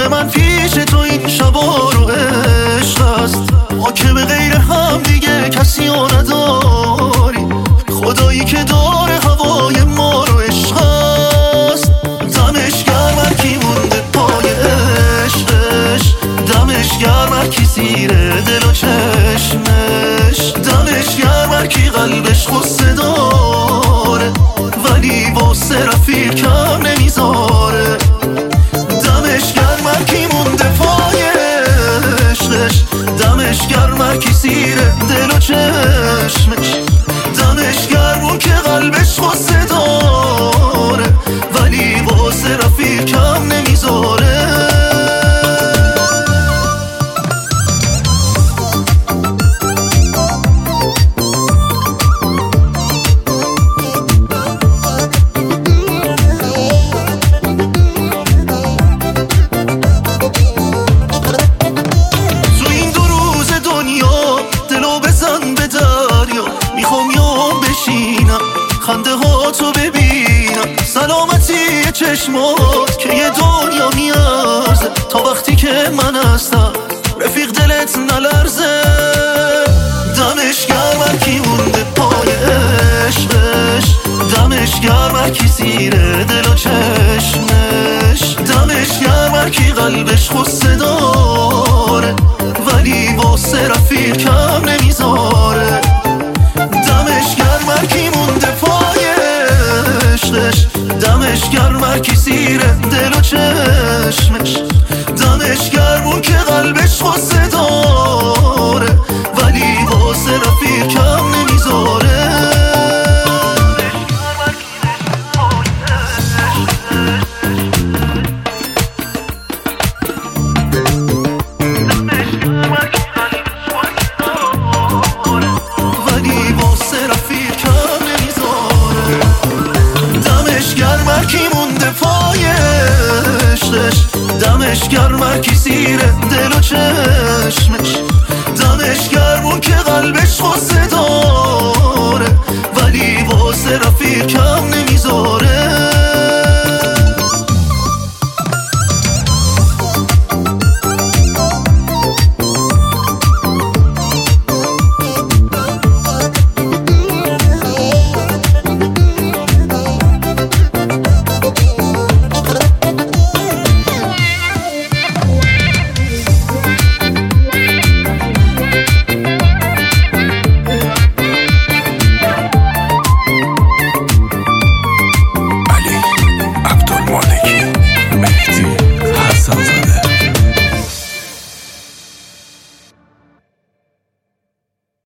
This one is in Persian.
دل من پیش تو این شبا رو عشق است. ما که به غیر هم دیگه کسی رو نداری، خدایی که داره هوای ما رو عشق است. دمش گرم هر کی مونده پای عشقش، دمش گرم هر کی زیر دل و چشمش، دمش گرم هر کی قلبش غصه داره ولی واسه رفیق کم نمیذاره. دمش گرم هر کی مونده پای عشقش، دمش گرم هر کی زیر دل و چشمش، دمش گرم اون که قلبش غصه داره ولی واسه رفیق کم نمیذاره. خنده ها تو ببینم، سلامتی چشمات که یه دنیا میارزه. تا وقتی که من هستم رفیق دلت نلرزه. دمش گرم هر کی مونده پای عشقش، دمش گرم هر کی زیر دل و چشمش، دمش گرم هر کی قلبش غصه داره ولی واسه رفیق کم نمیذاره. دمش گرم هر کی مونده پای عشقش، دمش گرم هر کی زیر دل و چشمش، دمش گرم اون که قلبش غصه داره ولی واسه رفیق کم نمیذاره. دمش گرم هر کی زیر دل و چشمش،